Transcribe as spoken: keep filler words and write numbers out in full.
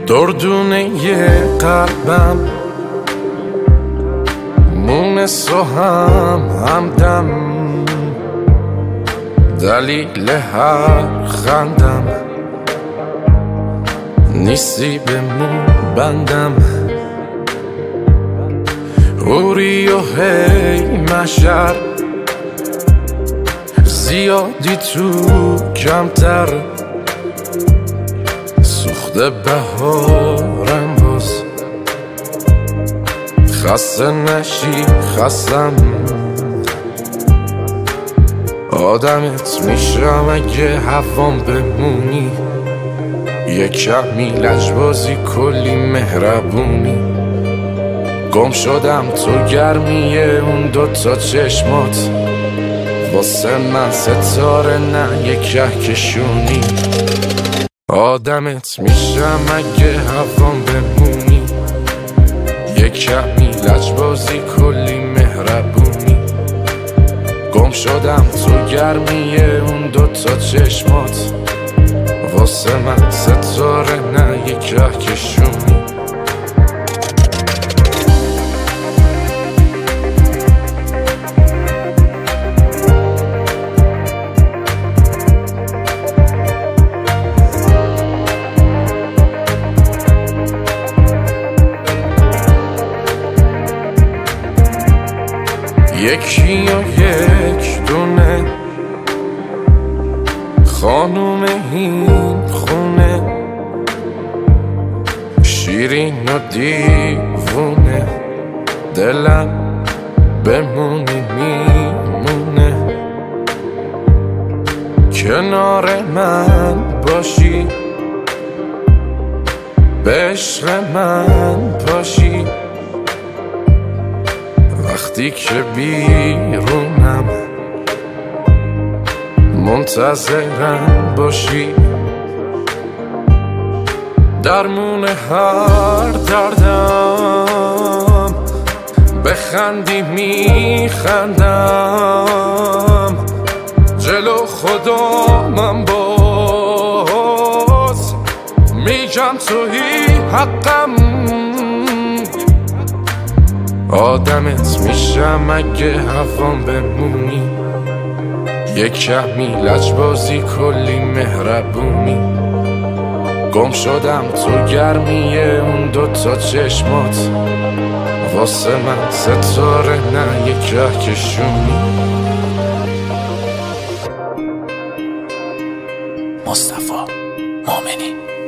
دردونه قلبم مونس و هم همدم، دلیل هر خندم نیستی به مون بندم. اوری و هی مشر زیادی تو کمتر، سوخته بهارم باز خسته نشی خستم. آدمت میشم اگه هوام بمونی، یه کمی لجبازی کلی مهربونی. گم شدم تو گرمیه اون دوتا چشمات، واسه من ستاره نه یه کهکشونی. آدمت میشم اگه هوام بمونی، یه کمی لجبازی کلی مهربونی. گم شدم تو گرمیه اون دوتا چشمات، واسه من ستاره نه یه کهکشونی. یکی و یک دونه خانوم این خونه، شیرین و دیوونه، دلم بمونی میمونه. کنار من باشی، به عشق من باشی، وقتی که بیرونم منتظرم باشی. درمون هر دردم بخندی میخندم، جلو خدا من باز میگم تویی حقم. آدمت میشم اگه هوام بمونی، یه کمی لجبازی کلی مهربونی. گم شدم تو گرمیه اون دوتا چشمات، واسه من ستاره نه یه کهکشونی. مصطفی مومنی.